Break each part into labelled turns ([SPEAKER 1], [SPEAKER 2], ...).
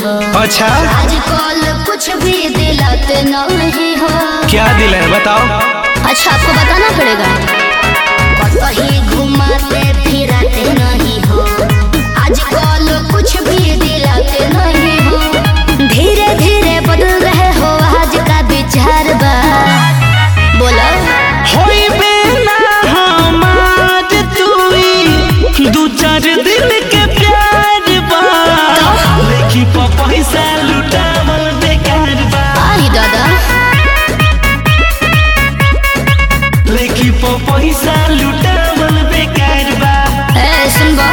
[SPEAKER 1] हो।
[SPEAKER 2] अच्छा
[SPEAKER 1] आजकल कुछ भी दिलाते नहीं हो।
[SPEAKER 2] क्या दिल है बताओ।
[SPEAKER 1] अच्छा आपको बताना पड़ेगा। कहीं घुमाते फिराते नहीं हो। आजकल कुछ भी दिलाते नहीं हो। धीरे धीरे बदल रहे हो आज का विचार बा। बोलो
[SPEAKER 2] होई बेना हमार तुई दू चार दिन के प्यार बा। लेकिन पैसा लुटावल बेकार बा।
[SPEAKER 1] आई दादा
[SPEAKER 2] लेकिन पैसा लुटावल बेकार बा।
[SPEAKER 1] ए सुनबो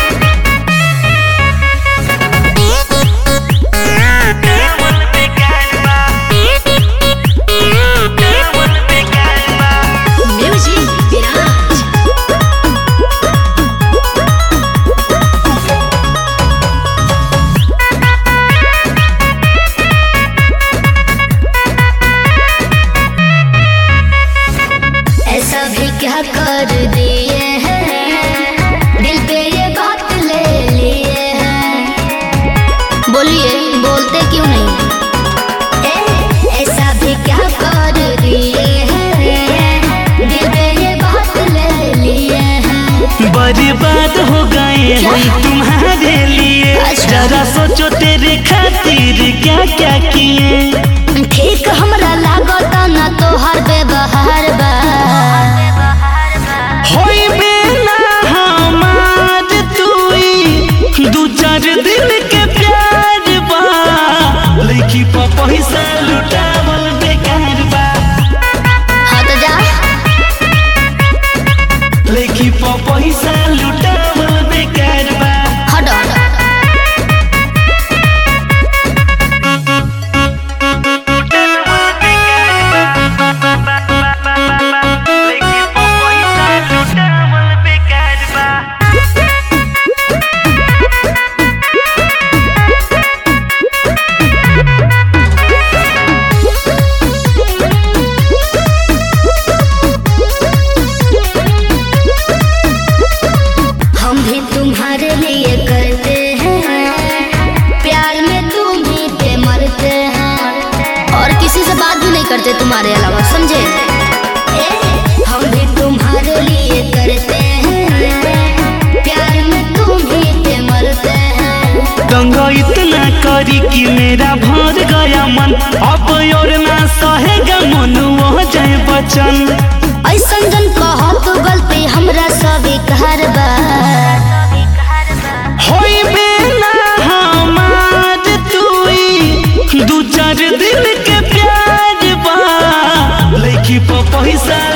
[SPEAKER 1] क्या कर दिए हैं दिल पे ये बात ले लिए हैं। बोलिए बोलते क्यों नहीं। ऐसा भी क्या कर दिए हैं दिल पे ये बात ले लिए हैं।
[SPEAKER 2] बर्बाद हो गए हम तुम्हारे लिए। जरा सोचो तेरे खातिर क्या क्या किए।
[SPEAKER 1] ठीक हमरा लागता ना तो हर व्यवहार बा।
[SPEAKER 2] होई बेना हमार तुई दू चार दिन के प्यार बा। लेकिन पैसा लुटावल बेकार बा।
[SPEAKER 1] हाँ तो जा
[SPEAKER 2] लेकिन पैसा लुटावल बेकार बा।
[SPEAKER 1] हटो हटो तुम्हारे लिए करते हैं प्यार में तुम ही पे मरते हैं। और किसी से बात भी नहीं करते तुम्हारे अलावा समझे। हम भी तुम्हारे लिए करते हैं प्यार में तुम ही पे मरते हैं।
[SPEAKER 2] दंगा इतना करी कि मेरा भर गया मन। अब और ना सहेगा मन वो जाए बचन।
[SPEAKER 1] ऐसा जन कहो तो गलती हमरा स्वीकार बा।
[SPEAKER 2] होई बेना हमार तुई दू चार दिन के प्यार बा। लेकिन पैसा